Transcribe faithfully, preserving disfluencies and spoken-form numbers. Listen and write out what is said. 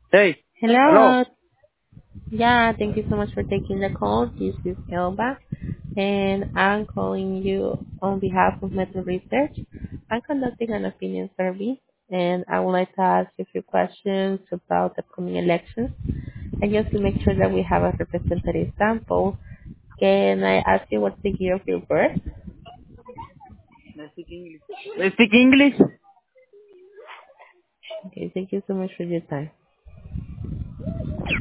Hey, hello. Hello. Yeah, thank you so much for taking the call. This is Elba, and I'm calling you on behalf of Meta Research. I'm conducting an opinion survey, and I would like to ask you a few questions about the upcoming elections. And just to make sure that we have a representative sample, can I ask you what's the year of your birth? I speak English. I speak English. Okay, thank you so much for your time.